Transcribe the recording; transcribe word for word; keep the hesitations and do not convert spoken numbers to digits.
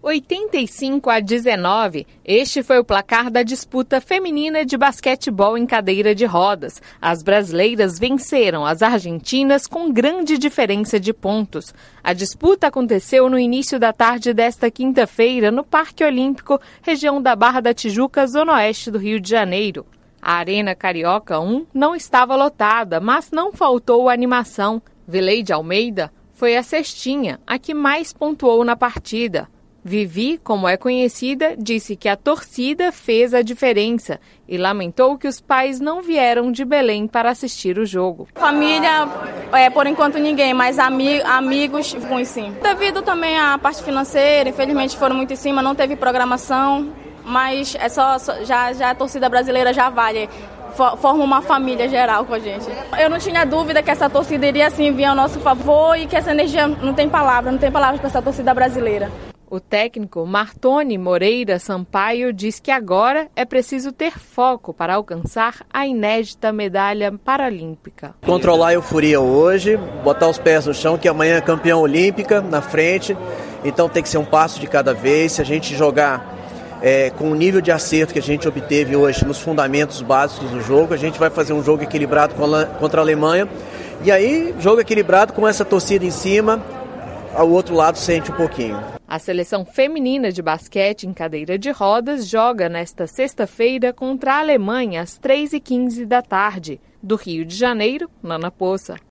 oitenta e cinco a dezenove, este foi o placar da disputa feminina de basquetebol em cadeira de rodas. As brasileiras venceram as argentinas com grande diferença de pontos. A disputa aconteceu no início da tarde desta quinta-feira no Parque Olímpico, região da Barra da Tijuca, zona oeste do Rio de Janeiro. A Arena Carioca um não estava lotada, mas não faltou animação. Vileide Almeida foi a cestinha, a que mais pontuou na partida. Vivi, como é conhecida, disse que a torcida fez a diferença e lamentou que os pais não vieram de Belém para assistir o jogo. Família, é, por enquanto ninguém, mas ami- amigos, ruim sim. Devido também à parte financeira, infelizmente foram muito em cima, não teve programação, mas é só, só já, já a torcida brasileira já vale. Forma uma família geral com a gente. Eu não tinha dúvida que essa torcida iria sim vir ao nosso favor e que essa energia não tem palavra, não tem palavras para essa torcida brasileira. O técnico Martoni Moreira Sampaio diz que agora é preciso ter foco para alcançar a inédita medalha paralímpica. Controlar a euforia hoje, botar os pés no chão, que amanhã é campeã olímpica na frente, então tem que ser um passo de cada vez. Se a gente jogar é, com o nível de acerto que a gente obteve hoje nos fundamentos básicos do jogo, a gente vai fazer um jogo equilibrado contra a Alemanha, e aí jogo equilibrado com essa torcida em cima, ao outro lado sente um pouquinho. A seleção feminina de basquete em cadeira de rodas joga nesta sexta-feira contra a Alemanha às três e quinze da tarde. Do Rio de Janeiro, Nana Poça.